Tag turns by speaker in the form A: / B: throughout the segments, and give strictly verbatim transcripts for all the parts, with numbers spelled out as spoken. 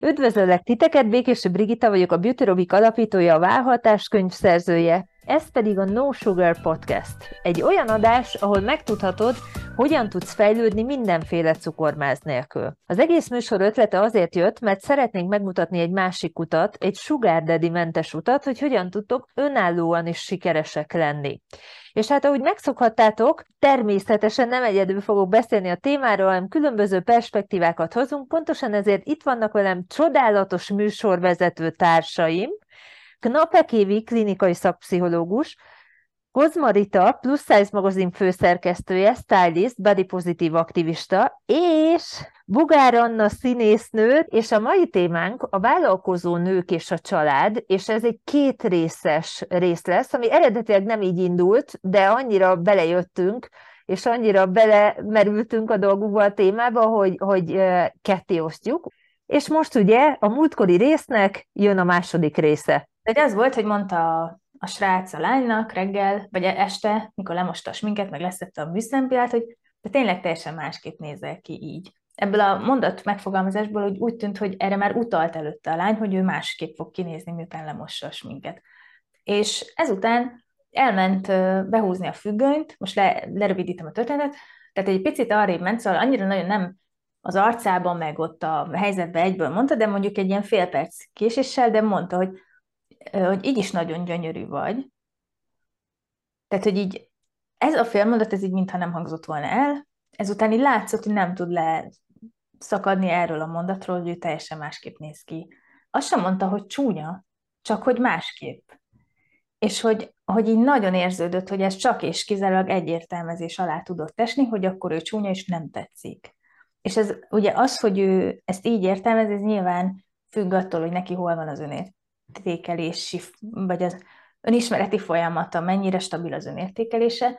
A: Üdvözöllek titeket, Békési Brigitta vagyok, a Beauty Robic alapítója, a Válhatás könyv szerzője. Ez pedig a No Sugar Podcast. Egy olyan adás, ahol megtudhatod, hogyan tudsz fejlődni mindenféle cukormáz nélkül. Az egész műsor ötlete azért jött, mert szeretnénk megmutatni egy másik utat, egy sugar daddy mentes utat, hogy hogyan tudtok önállóan is sikeresek lenni. És hát ahogy megszokhattátok, természetesen nem egyedül fogok beszélni a témáról, hanem különböző perspektívákat hozunk, pontosan ezért itt vannak velem csodálatos műsorvezető társaim, Knapek Évi, klinikai szakpszichológus, Kozma Rita, Plus Size magazin főszerkesztője, stylist, body pozitív aktivista, és Bugár Anna színésznő, és a mai témánk a vállalkozó nők és a család, és ez egy két részes rész lesz, ami eredetileg nem így indult, de annyira belejöttünk, és annyira belemerültünk a dolgokba a témába, hogy, hogy ketté osztjuk. És most ugye a múltkori résznek jön a második része.
B: De az volt, hogy mondta a, a srác a lánynak reggel, vagy este, mikor lemosta a sminket, meg leszette a műszempillát, hogy de tényleg teljesen másképp nézel ki így. Ebből a mondat megfogalmazásból úgy, úgy tűnt, hogy erre már utalt előtte a lány, hogy ő másképp fog kinézni, miután lemossa a sminket. És ezután elment behúzni a függönyt, most le, lerövidítem a történetet, tehát egy picit arrébb ment, szóval annyira nagyon nem az arcában, meg ott a helyzetben egyből mondta, de mondjuk egy ilyen fél perc késéssel, de mondta, hogy hogy így is nagyon gyönyörű vagy. Tehát, hogy így ez a félmondat, ez így mintha nem hangzott volna el, ezután így látszott, hogy nem tud leszakadni erről a mondatról, hogy ő teljesen másképp néz ki. Azt sem mondta, hogy csúnya, csak hogy másképp. És hogy, hogy így nagyon érződött, hogy ez csak és kizárólag egyértelmezés alá tudott esni, hogy akkor ő csúnya és nem tetszik. És ez ugye az, hogy ő ezt így értelmez, ez nyilván függ attól, hogy neki hol van az önértékelési, vagy az önismereti folyamata, mennyire stabil az önértékelése,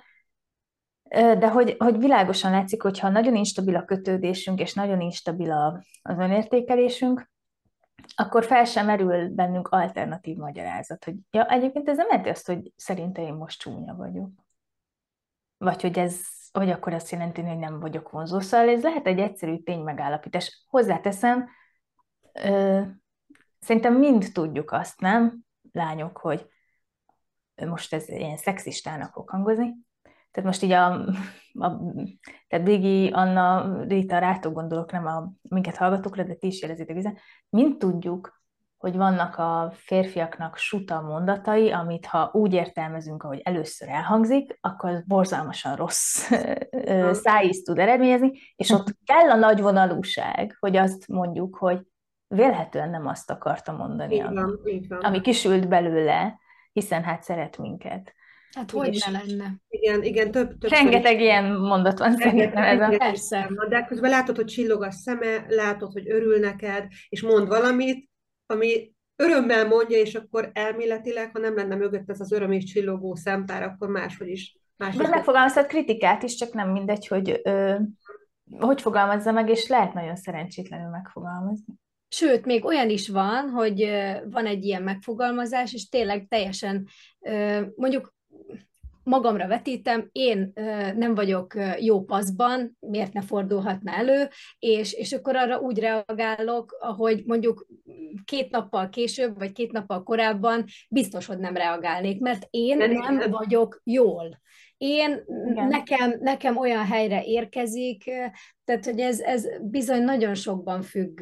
B: de hogy, hogy világosan látszik, hogyha nagyon instabil a kötődésünk, és nagyon instabil a, az önértékelésünk, akkor fel sem merül bennünk alternatív magyarázat, hogy ja, egyébként ez nem jelenti azt, hogy szerintem én most csúnya vagyok. Vagy hogy ez, hogy akkor azt jelenti, hogy nem vagyok vonzó. Szóval ez lehet egy egyszerű ténymegállapítás. Hozzáteszem, ö, szerintem mind tudjuk azt, nem, lányok, hogy most ez ilyen szexistának fog hangozni. Tehát most így a, a tehát Bigi, Anna, Rita, rátok gondolok, nem a minket hallgatókra, de ti is jelezitek vizen. Mind tudjuk, hogy vannak a férfiaknak suta mondatai, amit ha úgy értelmezünk, ahogy először elhangzik, akkor az borzalmasan rossz szájízt tud eredményezni, és ott kell a nagyvonalúság, hogy azt mondjuk, hogy vélhetően nem azt akarta mondani,
C: Így
B: ami,
C: van, így van.
B: ami kisült belőle, hiszen hát szeret minket.
D: Hát hogy ne lenne?
C: Igen, igen, több, több
B: Rengeteg ilyen mondat van szerintem ez a...
D: Persze.
C: De közben látod, hogy csillog a szeme, látod, hogy örül neked, és mond valamit, ami örömmel mondja, és akkor elméletileg, ha nem lenne mögött ez az öröm és csillogó szempár, akkor máshogy is. Máshogy
B: Vagy megfogalmazhat kritikát is, csak nem mindegy, hogy ö, hogy fogalmazza meg, és lehet nagyon szerencsétlenül megfogalmazni.
D: Sőt, még olyan is van, hogy ö, van egy ilyen megfogalmazás, és tényleg teljesen ö, mondjuk magamra vetítem, én ö, nem vagyok ö, jó paszban, miért ne fordulhatna elő, és, és akkor arra úgy reagálok, ahogy mondjuk két nappal később, vagy két nappal korábban biztos, hogy nem reagálnék, mert én nem vagyok jól. Én, nekem, nekem olyan helyre érkezik, tehát hogy ez, ez bizony nagyon sokban függ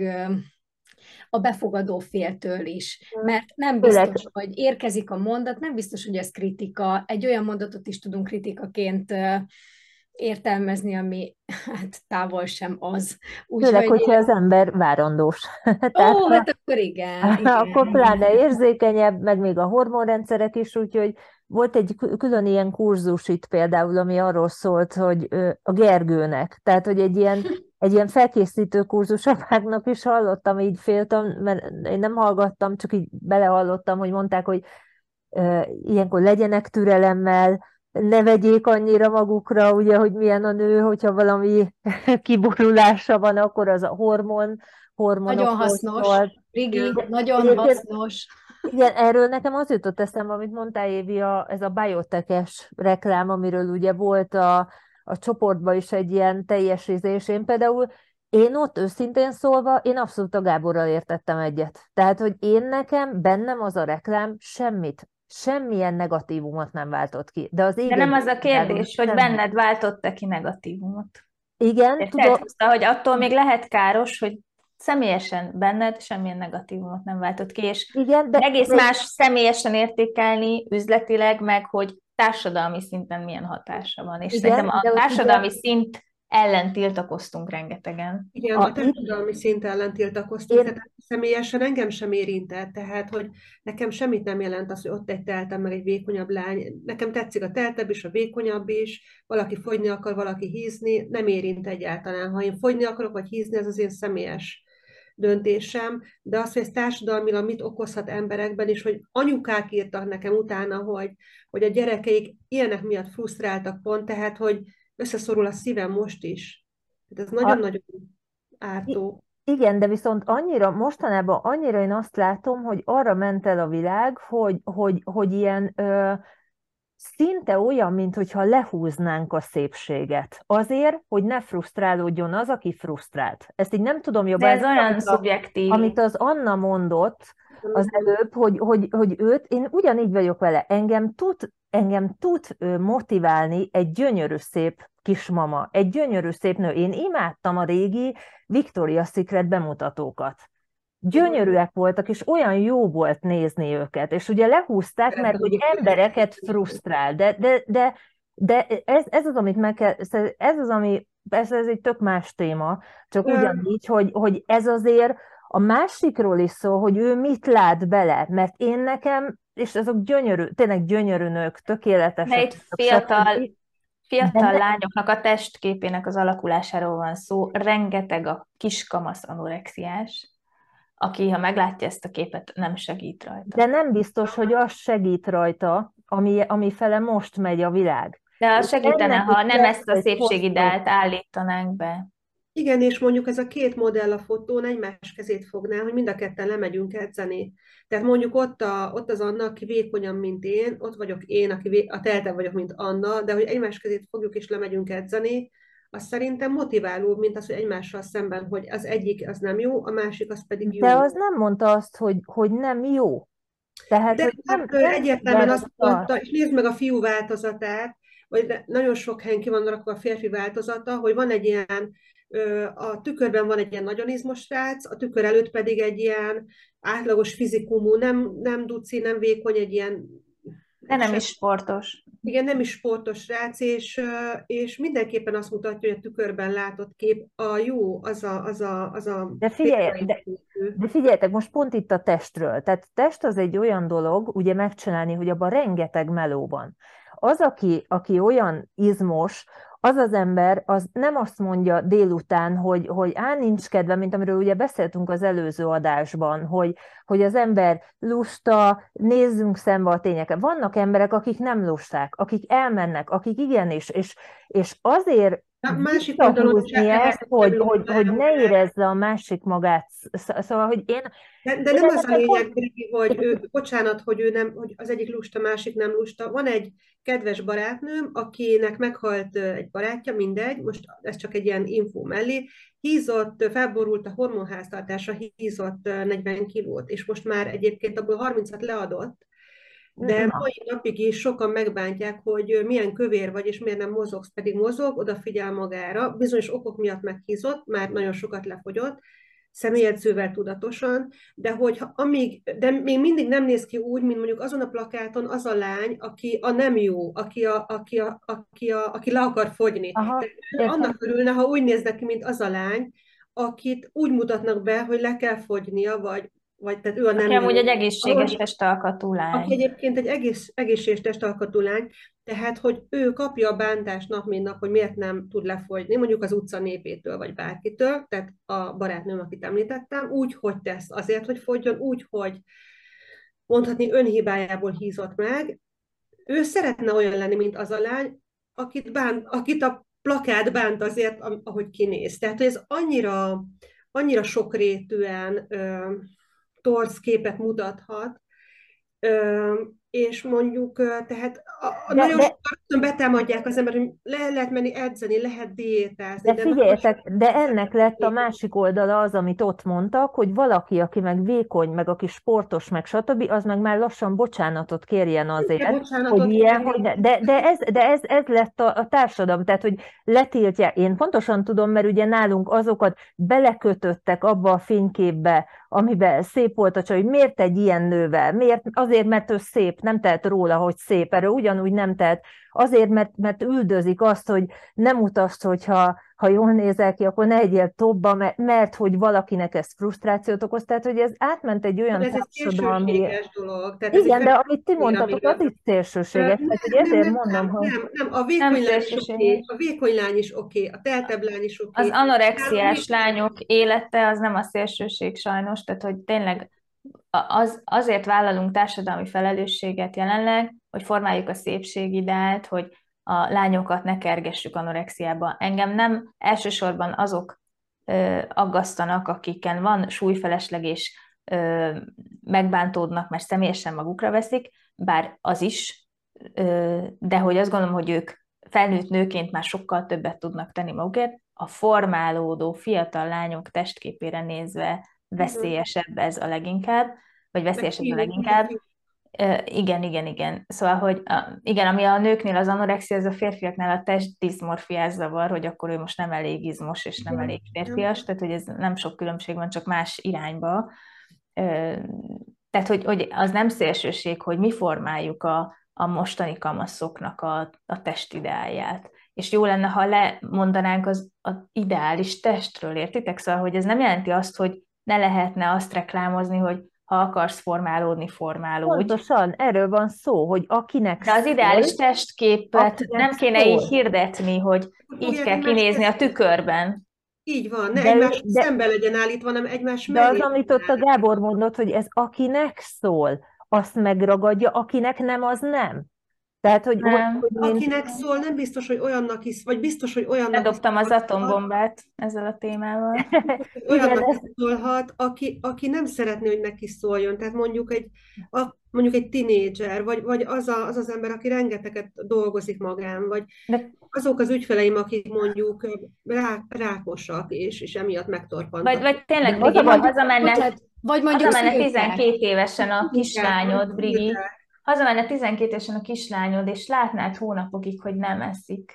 D: a befogadó féltől is, mert nem biztos, hogy érkezik a mondat, nem biztos, hogy ez kritika, egy olyan mondatot is tudunk kritikaként értelmezni, ami hát távol sem az.
A: Úgy, Főleg, hogy hogyha az ember várandós.
D: Tehát, ó, hát akkor igen. igen
A: akkor
D: igen.
A: pláne érzékenyebb, meg még a hormonrendszerek is, úgyhogy volt egy külön ilyen kurzus itt például, ami arról szólt, hogy a Gergőnek, tehát hogy egy ilyen, egy ilyen felkészítő kurzus apáknak is hallottam, így féltem, mert én nem hallgattam, csak így belehallottam, hogy mondták, hogy uh, ilyenkor legyenek türelemmel, ne vegyék annyira magukra, ugye, hogy milyen a nő, hogyha valami kiborulása van, akkor az a hormon, hormonok.
D: Nagyon hasznos, Rigi, nagyon
A: igen,
D: hasznos.
A: Igen, erről nekem az jutott eszembe, amit mondtál, Évi, a, ez a biotech-es reklám, amiről ugye volt a, a csoportban is egy ilyen teljesítés. Én például Én ott őszintén szólva, én abszolút a Gáborral értettem egyet. Tehát, hogy én nekem, bennem az a reklám semmit, semmilyen negatívumot nem váltott ki. De az
B: De
A: ég
B: nem
A: egy
B: az a
A: világon
B: kérdés, hogy
A: semmi.
B: benned váltott-e ki negatívumot.
A: Igen, tudom,
B: Érted? Szóval, hogy attól még lehet káros, hogy személyesen benned semmilyen negatívumot nem váltott ki, és
A: igen, de,
B: egész
A: de
B: más személyesen értékelni üzletileg, meg hogy társadalmi szinten milyen hatása van. És szerintem
A: igen,
B: a
A: de ott ugye
B: társadalmi szint ellen tiltakoztunk rengetegen.
C: Igen,
A: a,
C: a
A: itt
C: társadalmi szint ellen tiltakoztunk,
A: én,
C: tehát személyesen engem sem érintett, tehát hogy nekem semmit nem jelent az, hogy ott egy teltem, meg egy vékonyabb lány. Nekem tetszik a teltebb is, a vékonyabb is, valaki fogyni akar, valaki hízni, nem érint egyáltalán. Ha én fogyni akarok, vagy hízni, ez az én személyes döntésem, de az, hogy ez társadalmilag mit okozhat emberekben, és hogy anyukák írtak nekem utána, hogy, hogy a gyerekeik ilyenek miatt frusztráltak pont, tehát hogy összeszorul a szívem most is. Tehát ez
A: a,
C: nagyon-nagyon
A: i-
C: ártó.
A: igen, de viszont annyira, mostanában annyira én azt látom, hogy arra ment el a világ, hogy, hogy, hogy ilyen ö, szinte olyan, mintha lehúznánk a szépséget. Azért, hogy ne frusztrálódjon az, aki frusztrált. Ezt így nem tudom
B: De
A: jobban,
B: ez
A: ez
B: olyan
A: amit, a,
B: szubjektív.
A: amit az Anna mondott az előbb, hogy, hogy, hogy őt, én ugyanígy vagyok vele, engem tud, engem tud ö, motiválni egy gyönyörű szép kismama, egy gyönyörű szép nő. Én imádtam a régi Victoria's Secret bemutatókat. Gyönyörűek voltak, és olyan jó volt nézni őket, és ugye lehúzták, mert hogy embereket frusztrál, de, de, de, de ez, ez az, amit meg kell, ez az, ami, persze ez egy tök más téma, csak
C: Ö,
A: ugyanígy, hogy, hogy ez azért a másikról is szól, hogy ő mit lát bele, mert én nekem, és azok gyönyörű, tényleg gyönyörű nők,
B: De
A: tökéletesek,
B: itt fiatal,
A: stb.
B: fiatal
A: De
B: lányoknak a testképének az alakulásáról van szó. Rengeteg a kiskamasz anorexiás, aki, ha meglátja ezt a képet, nem segít
A: De
B: rajta.
A: nem biztos, hogy az segít rajta, ami, ami fele most megy a világ.
B: De az
A: És
B: segítene,
A: ennek
B: ha
A: is
B: nem
A: lesz
B: ezt a
A: egy
B: szépségideált
A: hosszú.
B: állítanánk be.
C: igen, és mondjuk ez a két modell a fotón egymás kezét fogná, hogy mind a ketten lemegyünk edzeni. Tehát mondjuk ott, a, ott az Anna, aki vékonyabb, mint én, ott vagyok én, aki vé, a teltebb vagyok, mint Anna, de hogy egymás kezét fogjuk és lemegyünk edzeni, az szerintem motiválóbb, mint az, hogy egymással szemben, hogy az egyik az nem jó, a másik az pedig
A: De
C: jó.
A: az nem mondta azt, hogy, hogy nem jó. Tehát,
C: De
A: hogy nem,
C: hát ő
A: nem
C: egyértelműen azt
A: sugározott
C: mondta,
A: azt.
C: és nézd meg a fiú változatát, vagy nagyon sok helyen ki van rakva a férfi változata, hogy van egy ilyen, ö, a tükörben van egy ilyen nagyon izmos srác, a tükör előtt pedig egy ilyen átlagos fizikumú, nem, nem duci, nem vékony, egy ilyen,
B: De
C: egy
B: nem
C: se,
B: is sportos.
C: igen, nem is sportos srác, és, ö, és mindenképpen azt mutatja, hogy a tükörben látott kép a jó, az a, az a, az a
A: De figyelj, de,
C: példaértékű.
A: de figyeljetek, most pont itt a testről. Tehát test az egy olyan dolog, ugye megcsinálni, hogy abban rengeteg meló van. Az, aki, aki olyan izmos, az az ember, az nem azt mondja délután, hogy, hogy á, nincs kedve, mint amiről ugye beszéltünk az előző adásban, hogy, hogy az ember lusta, nézzünk szembe a tényekkel. Vannak emberek, akik nem lusták, akik elmennek, akik igenis, és, és azért
C: A másik oldalon se
A: visszahúzni
C: lehet,
A: ezt,
C: hogy
A: hogy,
C: nem
A: hogy, hogy
C: lusta
A: ne
C: ember.
A: érezze a másik magát. Sz- Szóval, hogy én,
C: De, de
A: én
C: nem az a
A: ezeket
C: lényeg,
A: pont...
C: Brigi, hogy ő, bocsánat, hogy ő nem, hogy az egyik lusta, másik nem lusta. Van egy kedves barátnőm, akinek meghalt ö, egy barátja, mindegy, most ez csak egy ilyen infó mellé, hízott, ö, felborult a hormonháztartása, hízott ö, negyven kilót, és most már egyébként abból harmincat leadott, de
A: Na,
C: mai napig is sokan megbántják, hogy ö, milyen kövér vagy, és miért nem mozogsz, pedig mozog, odafigyel magára, bizonyos okok miatt meghízott, már nagyon sokat lefogyott, személyedzővel tudatosan, de hogy amíg, de még mindig nem néz ki úgy, mint mondjuk azon a plakáton az a lány, aki a nem jó, aki, a, aki, a, aki, a, aki le akar fogyni.
A: aha,
C: Tehát ő
A: értem.
C: annak örülne, ha úgy néznek ki, mint az a lány, akit úgy mutatnak be, hogy le kell fogynia, vagy, vagy tehát ő a nem
B: Aki amúgy
C: jó.
B: egy egészséges
C: Ahol,
B: testalkatú
C: aki
B: lány.
C: egyébként egy egész, egészséges testalkatú lány, tehát, hogy ő kapja a bántást nap, mint nap, hogy miért nem tud lefogyni, mondjuk az utca népétől, vagy bárkitől, tehát a barátnőm, akit említettem, úgy, hogy tesz azért, hogy fogyjon, úgy, hogy mondhatni önhibájából hízott meg. Ő szeretne olyan lenni, mint az a lány, akit, bánt, akit a plakát bánt azért, ahogy kinéz. Tehát, hogy ez annyira, annyira sokrétűen ö, torz képet mutathat, ö, és mondjuk, ö, tehát a, a
A: De,
C: nagyon
A: de
C: sokan betámadják az ember, hogy le lehet menni edzeni, lehet diétázni,
A: De
C: de nagyon
A: figyeljetek,
C: sokan
A: de
C: ezeket
A: ennek lett a
C: végig.
A: másik oldala az, amit ott mondtak, hogy valaki, aki meg vékony, meg aki sportos, meg stb., az meg már lassan bocsánatot kérjen
C: Nem kell
A: azért, hogy
C: bocsánatot
A: ilyen, hogy
C: kérni.
A: ne. De, de, ez, de ez, ez lett a, a társadalom, tehát, hogy letiltják. Én pontosan tudom, mert ugye nálunk azokat belekötöttek abba a fényképbe, amiben szép volt a csaj, hogy miért egy ilyen nővel? Miért? Azért, mert ő szép, nem tehet róla, hogy szép, erről ugyanúgy nem tehet. Azért, mert, mert üldözik azt, hogy nem mutasd, hogyha ha jól nézel ki, akkor ne egyél tobba, mert, mert hogy valakinek ez frusztrációt okoz. Tehát, hogy ez átment egy olyan
C: De ez egy
A: társadalmi...
C: szélsőséges dolog, tehát ez egy
A: Igen, de amit ti
C: feszültség,
A: mondtatok, az
C: amiről...
A: is
C: Ö,
A: szélsőséges.
C: Nem,
A: Tehát, hogy
C: nem,
A: ezért
C: nem,
A: mondom,
C: nem,
A: hogy
C: nem, nem, a
B: Nem
C: vékony lány is oké,
B: szélsőséges.
C: a vékony lány is oké, a teltebb lány is
B: Az
C: oké.
B: anorexiás lányok élete az nem a szélsőség sajnos, tehát hogy tényleg az, azért vállalunk társadalmi felelősséget jelenleg, hogy formáljuk a szépségideált, hogy a lányokat ne kergessük anorexiába. Engem nem elsősorban azok ö, aggasztanak, akiken van súlyfelesleg és ö, megbántódnak, mert személyesen magukra veszik, bár az is, ö, de hogy azt gondolom, hogy ők felnőtt nőként már sokkal többet tudnak tenni magukért, a formálódó fiatal lányok testképére nézve veszélyesebb ez a leginkább, vagy
C: Meg
B: veszélyesebb a
C: fiúk,
B: leginkább.
C: fiúk.
B: Ö, igen, igen, igen. Szóval, hogy a, igen, ami a nőknél az anorexia, az a férfiaknál a testdiszmorfiás zavar, hogy akkor ő most nem elég izmos és nem elég férfias, tehát hogy ez nem sok különbség van, csak más irányba. Ö, tehát, hogy, hogy az nem szélsőség, hogy mi formáljuk a, a mostani kamaszoknak a, a testideáját. És jó lenne, ha lemondanánk az, az ideális testről, értitek? Szóval, hogy ez nem jelenti azt, hogy ne lehetne azt reklámozni, hogy ha akarsz formálódni, formálódj.
A: pontosan erről van szó, hogy akinek
B: De az ideális testképet
A: akinek
B: nem kéne így
A: szól.
B: hirdetni, hogy így
C: Fogják
B: kell
C: egymást
B: kinézni a
C: teszteni.
B: tükörben.
C: Így van, ne
A: De,
C: egymás
A: de,
C: szembe legyen állítva, hanem egymás
A: de az,
C: mellé
A: amit
C: legyen
A: ott a
C: állítva.
A: Gábor mondott, hogy ez akinek szól, azt megragadja, akinek nem, az nem. Tehát, hogy, hogy,
B: Nem.
A: hogy mint...
C: Akinek szól, nem biztos, hogy olyannak is, vagy biztos, hogy olyannak is
B: Ledobtam az
C: szólhat,
B: atombombát ezzel a témával.
C: hogy
A: Igen,
C: olyannak
A: ez,
C: is szólhat, aki, aki nem szeretné, hogy neki szóljon. Tehát mondjuk egy, a, mondjuk egy tinédzser, vagy, vagy az, a, az az ember, aki rengeteget dolgozik magán, vagy
B: De,
C: azok az ügyfeleim, akik mondjuk rá, rákosak, és, és emiatt
B: vagy,
C: megtorpantak.
B: vagy
A: de
B: tényleg,
A: az
B: Brigi,
A: a baj,
B: hazamenne,
D: Bocsánat, vagy mondjuk
B: hazamenne
D: szülőkkel.
B: tizenkét évesen a kislányod, Brigi,
C: Szülőkkel.
B: hazamenne tizenkét évesen a kislányod, és látnád hónapokig, hogy nem eszik.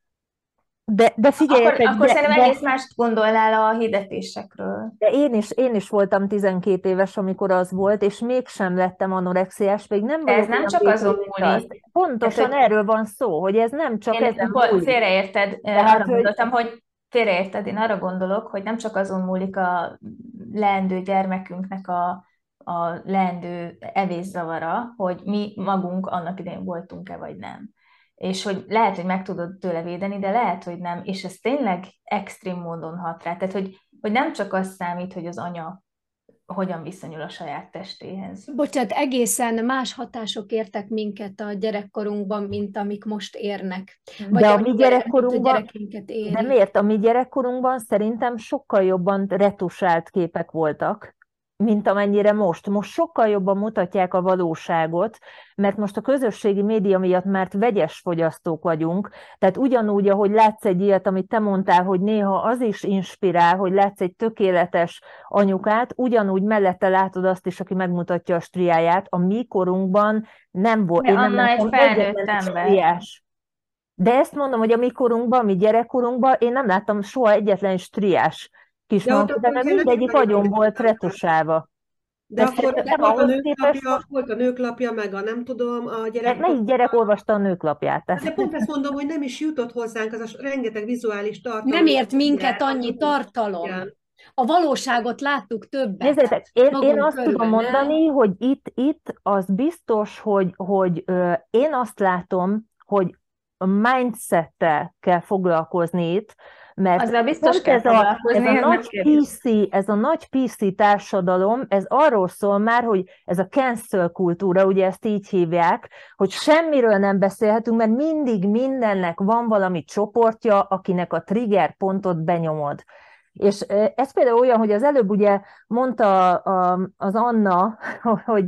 A: de, de
B: Akkor,
A: figyeljetek,
B: akkor
A: de,
B: szerintem
A: de,
B: egész mást gondolnál a hirdetésekről.
A: de én is, én is voltam tizenkét éves, amikor az volt, és mégsem lettem anorexiás, pedig nem
B: De ez
A: vagyok
B: nem
A: olyan
B: csak azon
A: vékony, mint az.
B: múlik.
A: Pontosan
B: Tehát, hogy
A: erről van szó, hogy ez nem csak
B: Én
A: ezen
B: pont
A: múlik.
B: félreérted,
A: Tehát,
B: arra
A: hogy
B: gondoltam, hogy félreérted, én arra gondolok, hogy nem csak azon múlik a leendő gyermekünknek a, a leendő evészavara, hogy mi magunk annak idején voltunk-e, vagy nem. És hogy lehet, hogy meg tudod tőle védeni, de lehet, hogy nem, és ez tényleg extrém módon hat rá. Tehát, hogy, hogy nem csak az számít, hogy az anya hogyan viszonyul a saját testéhez.
D: Bocsánat, egészen más hatások értek minket a gyerekkorunkban, mint amik most érnek. Vagy
A: de a
D: amik
A: mi
D: a
A: gyerekkorunkban,
D: gyerekeinket
A: de
D: éri.
A: miért? A mi gyerekkorunkban szerintem sokkal jobban retusált képek voltak, mint amennyire most. Most sokkal jobban mutatják a valóságot, mert most a közösségi média miatt már vegyes fogyasztók vagyunk, tehát ugyanúgy, ahogy látsz egy ilyet, amit te mondtál, hogy néha az is inspirál, hogy látsz egy tökéletes anyukát, ugyanúgy mellette látod azt is, aki megmutatja a striáját. A mi korunkban nem volt,
B: De
A: én nem
B: Anna egy
A: láttam
B: felnőtt
A: egyetlen
B: ember.
A: striás. De ezt mondom, hogy a mi korunkban, a mi gyerekkorunkban én nem láttam soha egyetlen striás
C: De ott
A: kismankot,
C: akkor
A: mert
C: ugye nem
A: mindegyik
C: nagyon
A: agyon volt
C: retusált.
A: retusálva.
C: De
A: De
C: akkor
A: szerintem
C: volt a
A: ahhoz képest
C: nőklapja,
A: most,
C: volt a nőklapja, meg a nem tudom, a
A: de
C: gyerek.
A: melyik gyerek olvasta a nőklapját?
C: De
A: Tehát,
C: pont ezt mondom, hogy nem is jutott hozzánk az a rengeteg vizuális tartalom.
D: Nem ért
C: ugye,
D: minket annyi
C: amit-
D: tartalom.
C: igen.
D: A valóságot láttuk többet.
A: nézzétek, én, én
D: magunk
A: azt tudom
D: körben, nem?
A: mondani, hogy itt, itt az biztos, hogy, hogy ö, én azt látom, hogy a mindsettel kell foglalkozni itt, mert
B: Azzal biztos
A: pont
B: kell
A: ez a,
B: foglalkozni,
A: ez a
B: ez nem
A: nagy
B: kérdés.
A: pé cé, ez a nagy pé cé társadalom, ez arról szól már, hogy ez a cancel kultúra, ugye ezt így hívják, hogy semmiről nem beszélhetünk, mert mindig mindennek van valami csoportja, akinek a trigger pontot benyomod. És ez például olyan, hogy az előbb ugye mondta a, az Anna, hogy,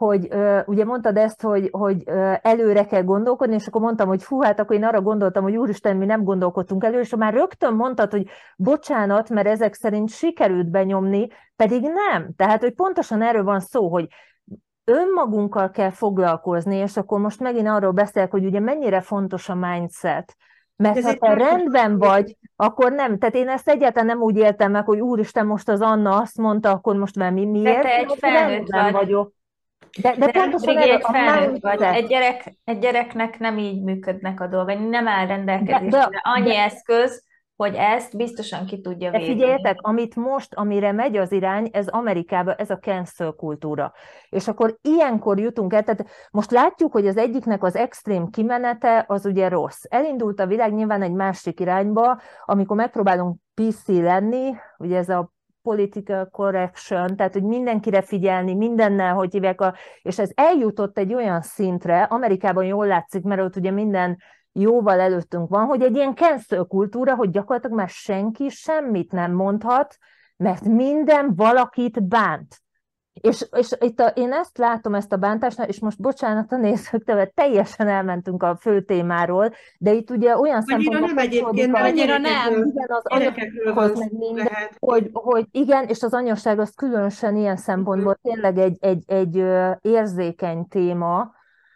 A: hogy ö, ugye mondtad ezt, hogy, hogy ö, előre kell gondolkodni, és akkor mondtam, hogy hú, hát akkor én arra gondoltam, hogy úristen, mi nem gondolkodtunk elő, és már rögtön mondtad, hogy bocsánat, mert ezek szerint sikerült benyomni, pedig nem. Tehát, hogy pontosan erről van szó, hogy önmagunkkal kell foglalkozni, és akkor most megint arról beszélek, hogy ugye mennyire fontos a mindset. Mert
C: Ez
A: ha
C: egy
A: te
C: társadalmi-
A: rendben vagy, akkor nem. Tehát én ezt egyáltalán nem úgy éltem meg, hogy úristen, most az Anna azt mondta, akkor most már mi miért?
B: te egy
A: Mert
B: felnőtt
A: rendben
B: vagy.
A: vagyok. De, de
B: De
A: pontosan
B: Brigi,
A: erről
B: egy
A: a
B: felnőtt vagy.
A: mindset.
B: Egy, gyerek, egy gyereknek nem így működnek a dolgai, nem áll rendelkezésre
A: De- de-
B: annyi
A: de-
B: eszköz, hogy ezt biztosan ki tudja
A: De
B: védeni.
A: figyeljetek, amit most, amire megy az irány, ez Amerikában, ez a cancel kultúra. És akkor ilyenkor jutunk el, tehát most látjuk, hogy az egyiknek az extrém kimenete az ugye rossz. Elindult a világ nyilván egy másik irányba, amikor megpróbálunk pé cé lenni, ugye ez a political correction, tehát hogy mindenkire figyelni, mindennel, hogy hívják, a, és ez eljutott egy olyan szintre, Amerikában jól látszik, mert ott ugye minden jóval előttünk van, hogy egy ilyen cancel kultúra, hogy gyakorlatilag már senki semmit nem mondhat, mert minden valakit bánt. És, és itt a, én ezt látom, ezt a bántásnál, és most bocsánat a nézőktől, mert teljesen elmentünk a fő témáról, de itt ugye olyan
C: Annyira
A: szempontból
C: nem egyébként, mert a
D: Annyira
C: gyerekekről,
D: nem.
A: igen, az
C: gyerekekről van
A: anyaghoz
C: szó,
A: meg minden,
C: lehet.
A: hogy, hogy igen, és az anyaság az különösen ilyen szempontból tényleg egy, egy, egy ö, érzékeny téma,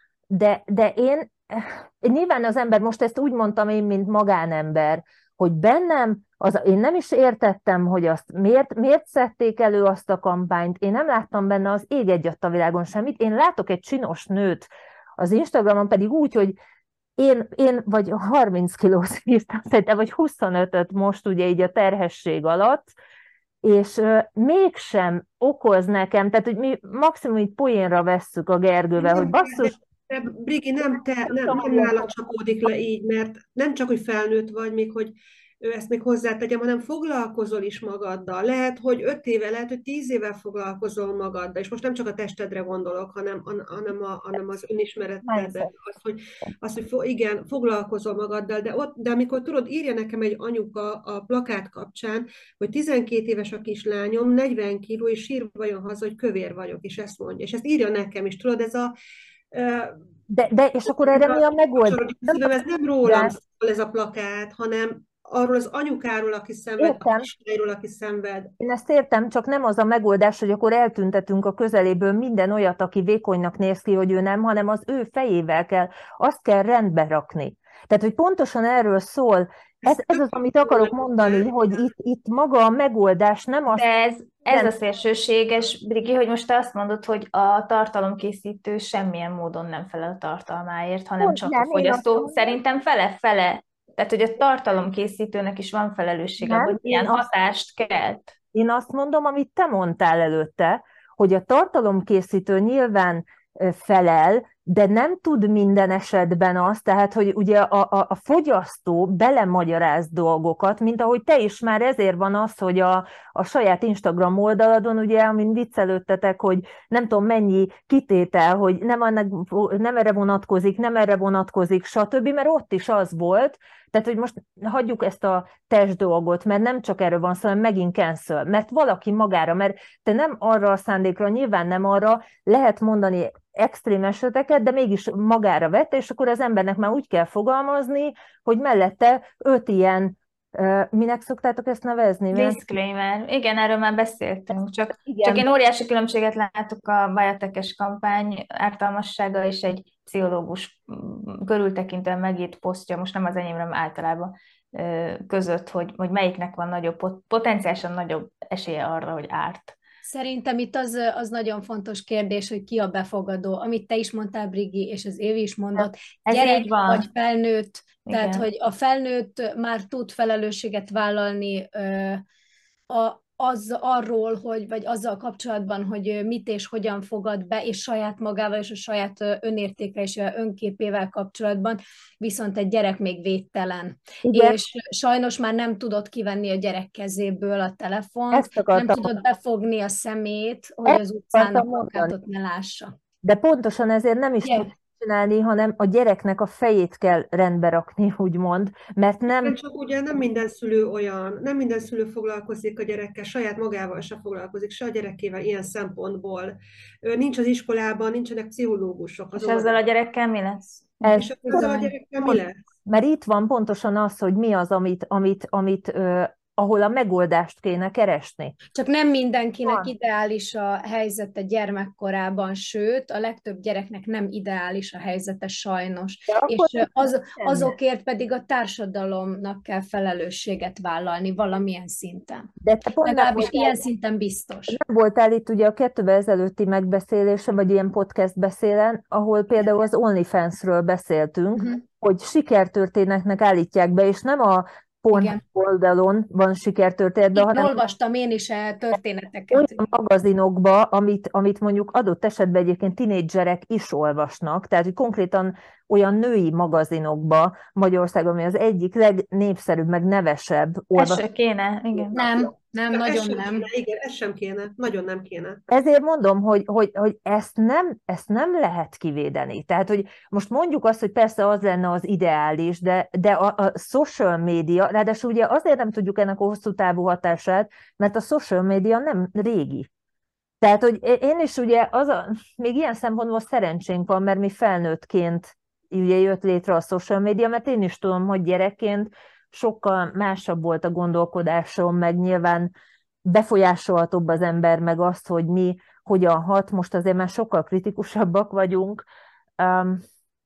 A: de, de én, nyilván az ember, most ezt úgy mondtam én, mint magánember, hogy bennem, az, én nem is értettem, hogy azt miért, miért szedték elő azt a kampányt, én nem láttam benne az ég egyatt a világon semmit, én látok egy csinos nőt az Instagramon pedig úgy, hogy én, én vagy harminc kilót írtam, szerintem, vagy huszonötöt most ugye így a terhesség alatt, és uh, mégsem okoz nekem, tehát hogy mi maximum így poénra vesszük a Gergővel, hogy basszus,
C: De Brigi, nem, te, nem, nem nálad csapódik le így, mert nem csak, hogy felnőtt vagy, még hogy ő ezt még hozzátegyem, hanem foglalkozol is magaddal. Lehet, hogy öt éve, lehet, hogy tíz éve foglalkozol magaddal, és most nem csak a testedre gondolok, hanem, hanem, a, hanem az önismeretedre, az, hogy, az, hogy fo, igen, foglalkozol magaddal, de, ott, de amikor tudod, írja nekem egy anyuka a plakát kapcsán, hogy tizenkét éves a kislányom, negyven kiló, és sírva jön haza, hogy kövér vagyok, és ezt mondja. És ezt írja nekem is, tudod, ez a
A: De, de és akkor erre mi a megoldás?
C: Nem, ez nem rólam szól ez a plakát, hanem arról az anyukáról, aki szenved,
A: Értem.
C: a kislányt, aki szenved.
A: Én ezt értem, csak nem az a megoldás, hogy akkor eltüntetünk a közeléből minden olyat, aki vékonynak néz ki, hogy ő nem, hanem az ő fejével kell, azt kell rendbe rakni. Tehát, hogy pontosan erről szól, ez, ez az, amit akarok mondani, hogy itt, itt maga a megoldás nem az...
B: De ez, ez a szélsőséges, Brigi, hogy most te azt mondod, hogy a tartalomkészítő semmilyen módon nem felel a tartalmáért, hanem
A: Hogy
B: csak
A: nem,
B: a
A: én
B: fogyasztó.
A: azt mondom-
B: Szerintem fele-fele. Tehát, hogy a tartalomkészítőnek is van felelőssége,
A: Nem,
B: hogy milyen
A: én azt-
B: hatást kelt.
A: Én azt mondom, amit te mondtál előtte, hogy a tartalomkészítő nyilván ö, felel, de nem tud minden esetben azt, tehát, hogy ugye a, a, a fogyasztó belemagyaráz dolgokat, mint ahogy te is már ezért van az, hogy a, a saját Instagram oldaladon, ugye, amin viccelődtetek, hogy nem tudom mennyi kitétel, hogy nem, annak, nem erre vonatkozik, nem erre vonatkozik, stb., mert ott is az volt, tehát, hogy most hagyjuk ezt a test dolgot, mert nem csak erről van szó, hanem megint cancel, mert valaki magára, mert te nem arra a szándékra, nyilván nem arra, lehet mondani extrém eseteket, de mégis magára vette, és akkor az embernek már úgy kell fogalmazni, hogy mellette öt ilyen, minek szoktátok ezt nevezni?
B: Disclaimer. Igen, erről már beszéltünk, csak,
A: Igen.
B: csak én óriási különbséget látok a biotech-es kampány ártalmassága és egy pszichológus mm, körültekintően megírt posztja, most nem az enyémre, hanem általában ö, között, hogy, hogy melyiknek van nagyobb, pot- potenciálisan nagyobb esélye arra, hogy árt.
D: Szerintem itt az, az nagyon fontos kérdés, hogy ki a befogadó. Amit te is mondtál, Brigi, és az Évi is mondott,
B: Ez
D: gyerek
B: így van.
D: vagy felnőtt,
B: Igen.
D: tehát hogy a felnőtt már tud felelősséget vállalni ö, a, az arról, hogy, vagy azzal kapcsolatban, hogy mit és hogyan fogad be, és saját magával, és a saját önértékelésével, önképével kapcsolatban, viszont egy gyerek még védtelen.
A: Igen.
D: És sajnos már nem tudod kivenni a gyerek kezéből a telefont,
A: Ezt
D: nem
A: akartam
D: tudod befogni a szemét, hogy
A: Ezt
D: az utcán a
A: akartam mondani.
D: plakátot ne lássa.
A: De pontosan ezért nem is
D: Igen.
A: tud csinálni, hanem a gyereknek a fejét kell rendbe rakni, úgymond, mert
C: Nem
A: nem...
C: csak ugye nem minden szülő olyan, nem minden szülő foglalkozik a gyerekkel, saját magával se foglalkozik, se a gyerekével ilyen szempontból. Ö, Nincs az iskolában, nincsenek pszichológusok az
B: És ezzel a
C: óvodában.
B: gyerekkel mi lesz?
A: Ez,
C: És ezzel a
D: Bizony.
C: gyerekkel mi lesz?
A: mert itt van pontosan az, hogy mi az, amit, amit, amit ö, ahol a megoldást kéne keresni.
D: Csak nem mindenkinek
A: Van.
D: ideális a helyzete gyermekkorában, sőt, a legtöbb gyereknek nem ideális a helyzete sajnos.
A: De akkor
D: És az,
A: tenni.
D: azokért pedig a társadalomnak kell felelősséget vállalni valamilyen szinten.
A: De te pont nem
D: Legalábbis
A: voltál,
D: ilyen szinten biztos.
A: nem voltál itt ugye a kettővel ezelőtti megbeszélésen, vagy ilyen podcast beszélen, ahol például az OnlyFans-ről beszéltünk,
D: Uh-huh.
A: hogy sikertörténetnek állítják be, és nem a pont
D: Igen.
A: oldalon van sikertörténetben,
D: Itt
A: hanem
D: olvastam én is e történeteket.
A: olyan magazinokba, amit, amit mondjuk adott esetben egyébként tinédzserek is olvasnak, tehát hogy konkrétan olyan női magazinokba Magyarországon, ami az egyik legnépszerűbb, meg nevesebb
B: Ez
A: olvas.
B: se kéne, igen.
D: Nem, nem,
C: Ez
D: nagyon
C: sem
D: nem.
C: kéne, igen, ez sem kéne, nagyon nem kéne.
A: Ezért mondom, hogy, hogy, hogy ezt, nem, ezt nem lehet kivédeni. Tehát, hogy most mondjuk azt, hogy persze az lenne az ideális, de, de a, a social media, ráadásul ugye azért nem tudjuk ennek a hosszú távú hatását, mert a social media nem régi. Tehát, hogy én is ugye, az a, még ilyen szempontból szerencsénk van, mert mi felnőttként ugye jött létre a social media, mert én is tudom, hogy gyerekként sokkal másabb volt a gondolkodásom, meg nyilván befolyásolhatóbb az ember, meg azt, hogy mi hogyan hat, most azért már sokkal kritikusabbak vagyunk. Um,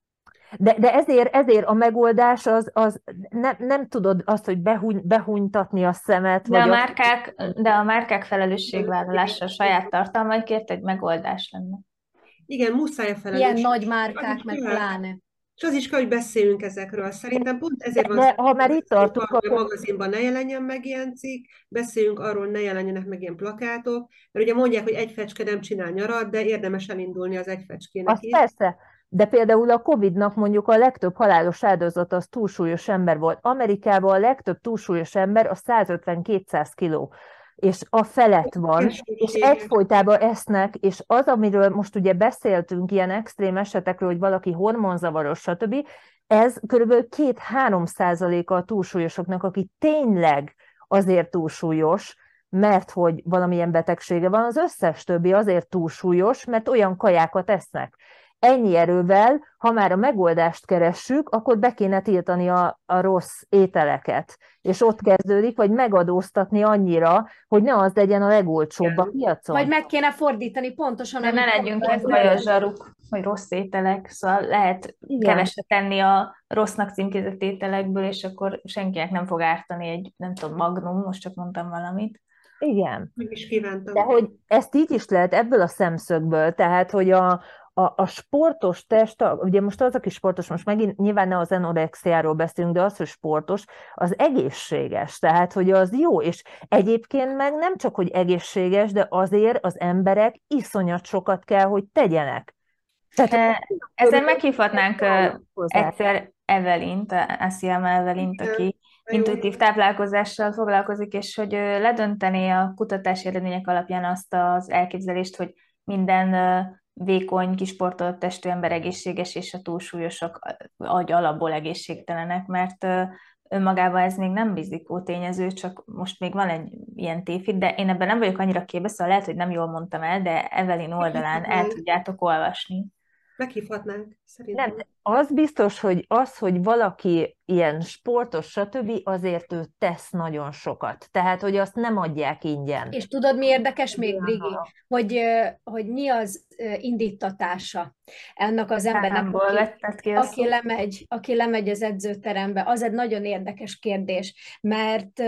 A: de, de ezért, ezért a megoldás az, az nem, nem tudod azt, hogy behúny, behúnytatni a szemet,
B: De a
A: vagy azt,
B: márkák, de a márkák felelősségvállalása a saját tartalmaikért egy megoldás lenne.
C: Igen, muszáj a
D: Ilyen
C: felelősség.
D: nagy
C: Az
D: márkák
C: is
D: meg
C: kell.
D: pláne.
C: És az is kell, hogy beszéljünk ezekről. Szerintem pont ezért van
A: de
C: szó,
A: ha már itt tartunk,
C: hogy a
A: akkor
C: magazinban ne jelenjen meg ilyen cikk, beszéljünk arról, ne jelenjenek meg ilyen plakátok, mert ugye mondják, hogy egy fecske nem csinál nyarat, de érdemes elindulni az egy fecskének
A: az
C: is.
A: persze, de például a Covidnak mondjuk a legtöbb halálos áldozat az túlsúlyos ember volt. Amerikában a legtöbb túlsúlyos ember a száz ötven-kétszáz kiló, és a felett van, és egyfolytában esznek, és az, amiről most ugye beszéltünk, ilyen extrém esetekről, hogy valaki hormonzavaros, stb., ez körülbelül két-három százaléka a túlsúlyosoknak, aki tényleg azért túlsúlyos, mert hogy valamilyen betegsége van, az összes többi azért túlsúlyos, mert olyan kajákat esznek. Ennyi erővel, ha már a megoldást keressük, akkor be kéne tiltani a, a rossz ételeket. És ott kezdődik, vagy megadóztatni annyira, hogy ne az legyen a legolcsóbb a piacon.
D: Vagy meg kéne fordítani pontosan.
B: De ne
D: amit
B: legyünk
D: mondtál,
B: ilyen bajos zsaruk, hogy rossz ételek, szóval lehet
A: Igen.
B: keveset tenni a rossznak címkézett ételekből, és akkor senkinek nem fog ártani egy, nem tudom, magnum, most csak mondtam valamit.
A: Igen.
C: Meg is kívántam.
A: De hogy ezt így is lehet ebből a szemszögből, tehát, hogy a, a, a sportos test, ugye most az, aki sportos, most megint nyilván ne az anorexiáról beszélünk, de az, hogy sportos, az egészséges, tehát, hogy az jó, és egyébként meg nem csak, hogy egészséges, de azért az emberek iszonyat sokat kell, hogy tegyenek.
B: Tehát, ezzel meghívhatnánk
A: hozzá.
B: egyszer Evelint, Asiama Evelint, aki
C: Jó.
B: intuitív táplálkozással foglalkozik, és hogy ledönteni a kutatási eredmények alapján azt az elképzelést, hogy minden vékony, kisportolt testű ember egészséges, és a túlsúlyosok agy alapból egészségtelenek, mert önmagában ez még nem rizikó tényező, csak most még van egy ilyen tévhit, de én ebben nem vagyok annyira képbe, szóval lehet, hogy nem jól mondtam el, de Evelyn oldalán el tudjátok olvasni.
C: Meghívhatnánk, szerintem.
A: Nem, az biztos, hogy az, hogy valaki ilyen sportos, stb., azért ő tesz nagyon sokat. Tehát, hogy azt nem adják ingyen.
D: És tudod, mi érdekes még,
A: Igen.
D: Brigi? Hogy, hogy mi az indítatása ennek az embernek,
B: Számból
D: aki,
B: vetted ki a
D: aki,
B: szót.
D: lemegy, aki lemegy az edzőterembe. Az egy nagyon érdekes kérdés, mert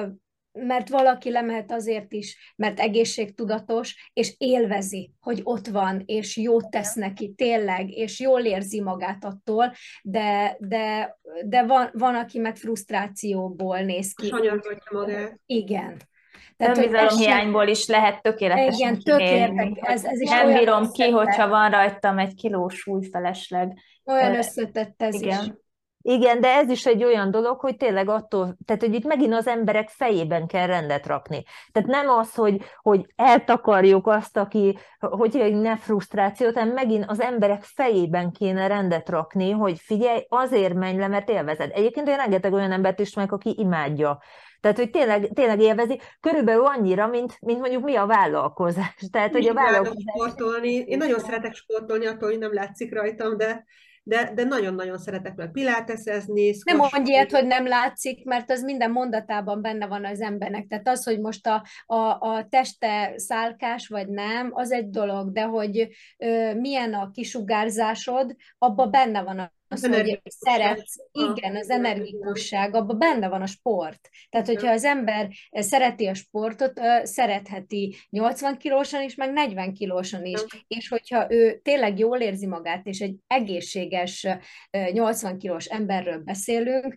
D: mert valaki lemehet azért is, mert egészségtudatos, és élvezi, hogy ott van, és jót tesz neki, tényleg, és jól érzi magát attól, de, de, de van, van, aki meg frusztrációból néz ki.
C: Sanyargatja magát.
D: Igen.
B: Önbizalomhiányból is lehet tökéletesen
D: igen,
B: kinézni.
D: tökéletes. Ez, ez is
B: Nem
D: olyan
B: bírom ki,
D: összetett.
B: hogyha van rajtam egy kiló súlyfelesleg.
D: Olyan
B: Ö,
D: összetett ez
B: Igen.
D: is.
A: Igen, de ez is egy olyan dolog, hogy tényleg attól, tehát hogy itt megint az emberek fejében kell rendet rakni. Tehát nem az, hogy, hogy eltakarjuk azt, aki, hogy hívják, ne frusztrációt, hanem megint az emberek fejében kéne rendet rakni, hogy figyelj, azért menj le, mert élvezed. Egyébként én rengeteg olyan embert ismerek, aki imádja. Tehát, hogy tényleg, tényleg élvezi, körülbelül annyira, mint, mint mondjuk mi a vállalkozás. Tehát, hogy a
C: Imádok
A: vállalkozás...
C: sportolni. Én nagyon szeretek sportolni, attól, hogy nem látszik rajtam, de, de, de nagyon-nagyon szeretek vele piláteszezni,
D: Nem mondj ilyet,
C: squasholni.
D: hogy nem látszik, mert az minden mondatában benne van az embernek. Tehát az, hogy most a, a, a teste szálkás vagy nem, az egy dolog, de hogy ö, milyen a kisugárzásod, abban benne van
C: Az
D: az, hogy
C: energikusság.
D: szeretsz, igen, az energikusság, abban benne van a sport. Tehát, hogyha az ember szereti a sportot, ö, szeretheti nyolcvan kilósan is, meg negyven kilósan is. És hogyha ő tényleg jól érzi magát, és egy egészséges nyolcvan kilós emberről beszélünk,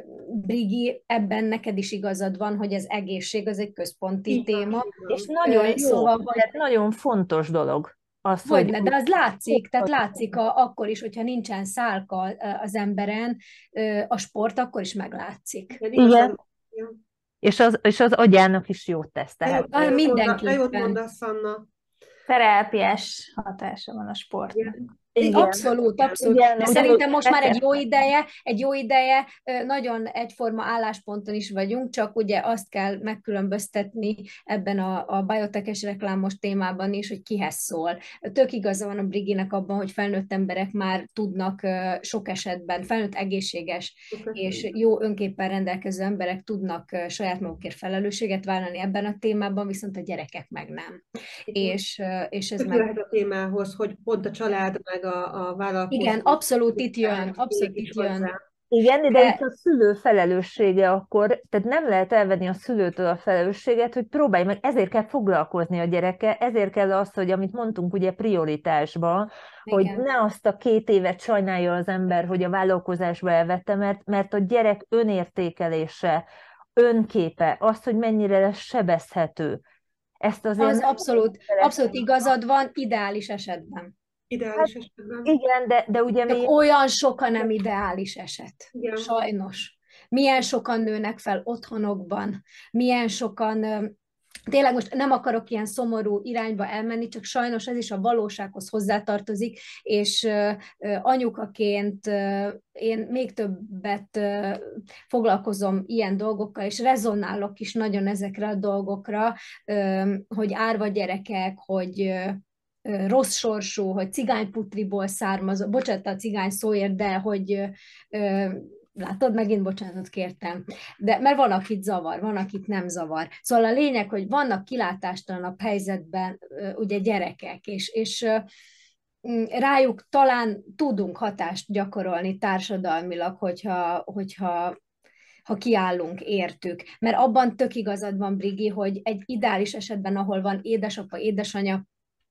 D: Brigi, ebben neked is igazad van, hogy az egészség az egy központi
C: Így van,
D: téma.
C: így van.
A: És nagyon jó,
D: Szóval, hogy
A: tehát nagyon fontos dolog az, hogy...
D: hogyne, de az látszik, tehát látszik a, akkor is, hogyha nincsen szálka az emberen, a sport akkor is meglátszik.
C: Igen,
A: Igen,
C: igazad van.
A: és az, és az agyának is jót tesz.
C: De
A: Tehát
C: jót, de jót, mondasz, de jót
D: Mindenképpen.
C: mondasz, Anna.
B: Terápiás hatása van a sportnak.
C: Igen.
A: igen,
D: Abszolút, abszolút.
A: igen,
D: De
A: ugyanúgy
D: szerintem most már egy jó
A: receptek.
D: ideje, egy jó ideje, ö, nagyon egyforma állásponton is vagyunk, csak ugye azt kell megkülönböztetni ebben a, a biotech-es reklámos témában is, hogy kihez szól. Tök igaza van a Briginek abban, hogy felnőtt emberek már tudnak ö, sok esetben, felnőtt egészséges és jó önképpen rendelkező emberek tudnak ö, saját magukért felelősséget vállalni ebben a témában, viszont a gyerekek meg nem.
C: Igen.
D: És, ö, és ez
C: Tök
D: meg...
C: jöhet a témához, hogy pont a család meg a, a vállalkozó.
D: Igen, abszolút itt jön, abszolút
C: is
D: itt jön.
C: hozzá.
A: Igen, de
D: De-
A: itt a szülő felelőssége akkor, tehát nem lehet elvenni a szülőtől a felelősséget, hogy próbálj meg, ezért kell foglalkozni a gyerekkel, ezért kell az, hogy amit mondtunk ugye prioritásban, hogy
D: Igen.
A: ne azt a két évet sajnálja az ember, hogy a vállalkozásba elvette, mert, mert a gyerek önértékelése, önképe, az, hogy mennyire lesz sebezhető, ezt azért
D: Az
A: nem
D: abszolút,
A: lehet
D: abszolút igazad van, ideális esetben.
C: Ideális esetben.
A: Igen, de, de ugye mi...
D: Csak olyan sokan nem ideális eset.
C: Igen.
D: Sajnos. Milyen sokan nőnek fel otthonokban, milyen sokan... ö, Tényleg most nem akarok ilyen szomorú irányba elmenni, csak sajnos ez is a valósághoz hozzátartozik, és ö, ö, anyukaként ö, én még többet ö, foglalkozom ilyen dolgokkal, és rezonálok is nagyon ezekre a dolgokra, ö, hogy árva gyerekek, hogy ö, ö, rossz sorsú, hogy cigányputriból származó, bocsánat a cigány szóért, de hogy ö, ö, látod, megint bocsánatot kértem. De, mert van, akit zavar, van, akit nem zavar. Szóval a lényeg, hogy vannak kilátástalanabb helyzetben ö, ugye gyerekek, és, és ö, m, rájuk talán tudunk hatást gyakorolni társadalmilag, hogyha, hogyha ha kiállunk értük. Mert abban tök igazad van, Brigi, hogy egy ideális esetben, ahol van édesapa, édesanya,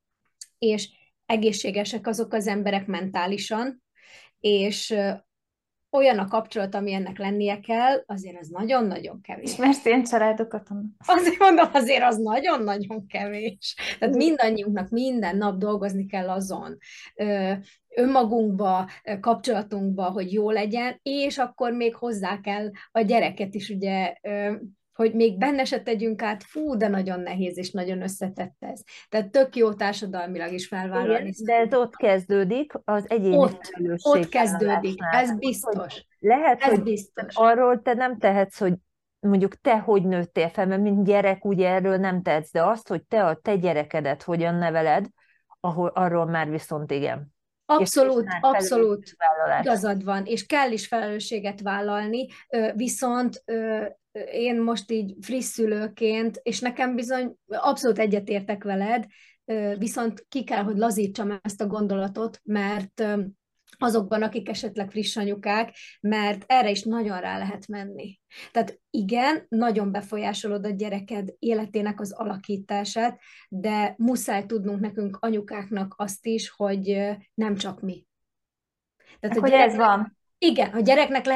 D: és egészségesek azok az emberek mentálisan, és ö, olyan a kapcsolat, ami ennek lennie kell, azért az nagyon-nagyon kevés.
B: Ismersz ilyen családokat? Anna?
D: Azért mondom, azért az nagyon-nagyon kevés. Tehát mindannyiunknak minden nap dolgozni kell azon, ö, önmagunkba, ö, kapcsolatunkba, hogy jó legyen, és akkor még hozzá kell a gyereket is, ugye, ö, hogy még benne se tegyünk át, fú, de nagyon nehéz és nagyon összetett ez. Tehát tök jó társadalmilag is felvállalni.
A: Igen, de ez ott kezdődik, az egyéni
D: Ott,
A: felelősség
D: ott kezdődik,
A: vállalásnál.
D: ez biztos.
A: Lehet,
D: Ez
A: hogy
D: biztos.
A: arról te nem tehetsz, hogy mondjuk te hogy nőttél fel, mert mint gyerek ugye erről nem tehetsz, de azt, hogy te a te gyerekedet hogyan neveled, ahol, arról már viszont igen.
D: Abszolút,
A: És
D: abszolút
A: felelősségvállalás.
D: igazad van, és kell is felelősséget vállalni, ö, viszont ö, én most így friss szülőként, és nekem bizony abszolút egyetértek veled, ö, viszont ki kell, hogy lazítsam ezt a gondolatot, mert ö, azokban, akik esetleg friss anyukák, mert erre is nagyon rá lehet menni. Tehát igen, nagyon befolyásolod a gyereked életének az alakítását, de muszáj tudnunk nekünk anyukáknak azt is, hogy ö, nem csak mi. Tehát
B: Hogy
D: a
B: ez
D: gyereknek,
B: van.
D: igen, a gyereknek lehet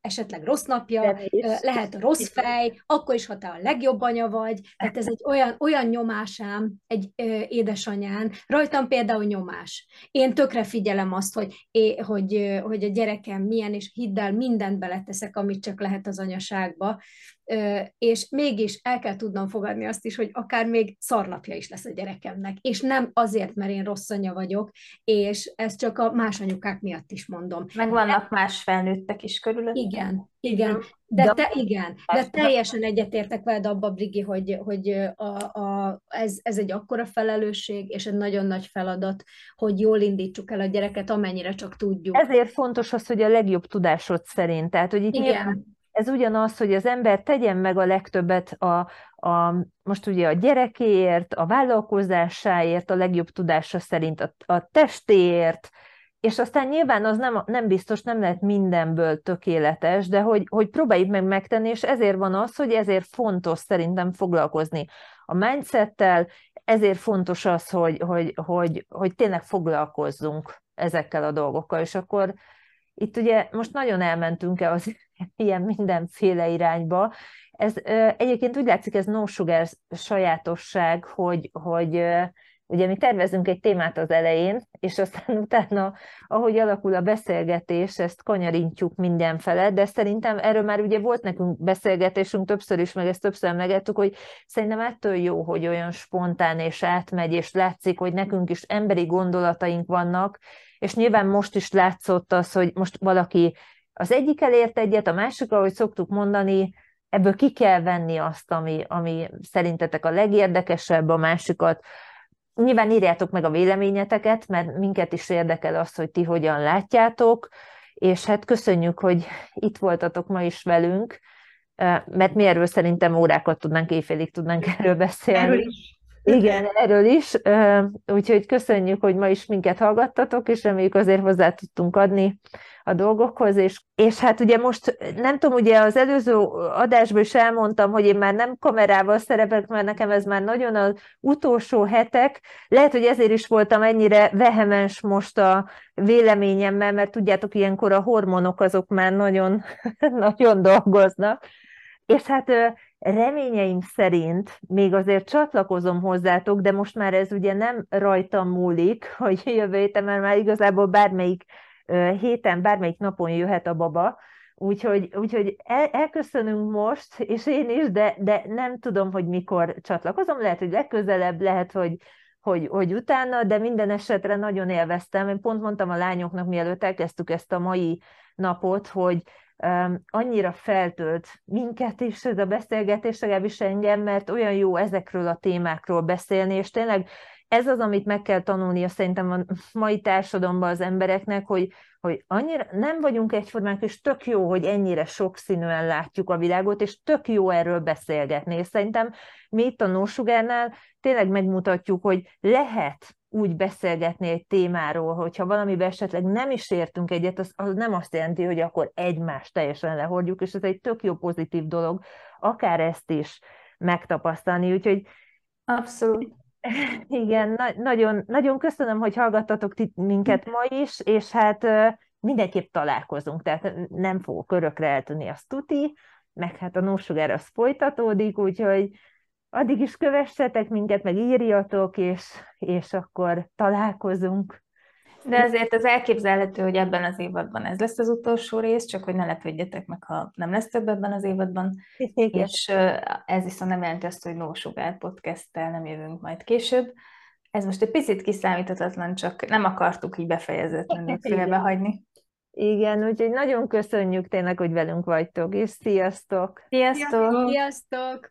D: esetleg rossz napja,
A: Nem is.
D: ö, lehet rossz fej, akkor is, ha te a legjobb anya vagy, tehát ez egy olyan, olyan nyomásám egy ö, édesanyán, rajtam például nyomás. Én tökre figyelem azt, hogy, é, hogy, ö, hogy a gyerekem milyen, és hidd el, mindent beleteszek, amit csak lehet az anyaságba, ö, és mégis el kell tudnom fogadni azt is, hogy akár még szarnapja is lesz a gyerekemnek, és nem azért, mert én rossz anya vagyok, és ezt csak a más anyukák miatt is mondom.
B: Meg vannak más felnőttek is körülött.
D: Igen, igen, de,
A: De-
D: te, igen, de teljesen egyetértek veled abba, Brigi, hogy, hogy a, a, ez, ez egy akkora felelősség, és egy nagyon nagy feladat, hogy jól indítsuk el a gyereket, amennyire csak tudjuk.
A: Ezért fontos az, hogy a legjobb tudásod szerint. Tehát, hogy itt nyilván
D: Igen,
A: ez ugyanaz, hogy az ember tegyen meg a legtöbbet a, a, most ugye a gyerekéért, a vállalkozásáért, a legjobb tudása szerint, a, a testéért, és aztán nyilván az nem, nem biztos, nem lehet mindenből tökéletes, de hogy, hogy próbáljuk meg megtenni, és ezért van az, hogy ezért fontos szerintem foglalkozni a mindsettel, ezért fontos az, hogy, hogy, hogy, hogy tényleg foglalkozzunk ezekkel a dolgokkal, és akkor itt ugye most nagyon elmentünk el az ilyen mindenféle irányba. Ez ö, egyébként úgy látszik, ez no sugar sajátosság, hogy, hogy ö, ugye mi tervezünk egy témát az elején, és aztán utána, ahogy alakul a beszélgetés, ezt kanyarintjuk mindenfele, de szerintem erről már ugye volt nekünk beszélgetésünk többször is, meg ezt többször emlegettük, hogy szerintem ettől jó, hogy olyan spontán és átmegy, és látszik, hogy nekünk is emberi gondolataink vannak, és nyilván most is látszott az, hogy most valaki az egyikkel ért egyet, a másik, ahogy szoktuk mondani, ebből ki kell venni azt, ami, ami szerintetek a legérdekesebb, a másikat. Nyilván írjátok meg a véleményeteket, mert minket is érdekel az, hogy ti hogyan látjátok, és hát köszönjük, hogy itt voltatok ma is velünk, mert mi erről szerintem órákat tudnánk, éjfélig tudnánk erről beszélni.
C: Erről is.
A: Igen, erről is. Úgyhogy köszönjük, hogy ma is minket hallgattatok, és reméljük azért hozzá tudtunk adni a dolgokhoz. És, és hát ugye most, nem tudom, ugye az előző adásban is elmondtam, hogy én már nem kamerával szerepelek, mert nekem ez már nagyon az utolsó hetek. Lehet, hogy ezért is voltam ennyire vehemens most a véleményemmel, mert tudjátok, ilyenkor a hormonok azok már nagyon, nagyon dolgoznak. És hát reményeim szerint még azért csatlakozom hozzátok, de most már ez ugye nem rajtam múlik, hogy jövő héten, mert már igazából bármelyik héten, bármelyik napon jöhet a baba, úgyhogy, úgyhogy el, elköszönünk most, és én is, de, de nem tudom, hogy mikor csatlakozom, lehet, hogy legközelebb, lehet, hogy, hogy, hogy utána, de minden esetre nagyon élveztem. Én pont mondtam a lányoknak, mielőtt elkezdtük ezt a mai napot, hogy Um, annyira feltölt minket is ez a beszélgetés, legalábbis engem, mert olyan jó ezekről a témákról beszélni, és tényleg ez az, amit meg kell tanulnia szerintem a mai társadalomban az embereknek, hogy, hogy annyira nem vagyunk egyformák, és tök jó, hogy ennyire sokszínűen látjuk a világot, és tök jó erről beszélgetni. És szerintem mi itt a No Sugarnál tényleg megmutatjuk, hogy lehet úgy beszélgetni egy témáról, hogyha valamiben esetleg nem is értünk egyet, az, az nem azt jelenti, hogy akkor egymást teljesen lehordjuk, és ez egy tök jó pozitív dolog, akár ezt is megtapasztalni. Úgyhogy
B: Abszolút.
A: igen, na- nagyon, nagyon köszönöm, hogy hallgattatok ti- minket ma is, és hát ö, mindenképp találkozunk, tehát nem fogok örökre eltűnni, azt tuti, meg hát a No Sugar az folytatódik, úgyhogy addig is kövessetek minket, meg írjatok, és, és akkor találkozunk.
B: De azért az elképzelhető, hogy ebben az évadban ez lesz az utolsó rész, csak hogy ne lepődjetek meg, ha nem lesz több ebben az évadban.
A: Igen.
B: És ez viszont nem jelenti azt, hogy No Sugar podcast-tel nem jövünk majd később. Ez most egy picit kiszámíthatatlan, csak nem akartuk így befejezetlenül félbehagyni.
A: Igen, úgyhogy nagyon köszönjük tényleg, hogy velünk vagytok, és sziasztok!
B: Sziasztok!
D: sziasztok!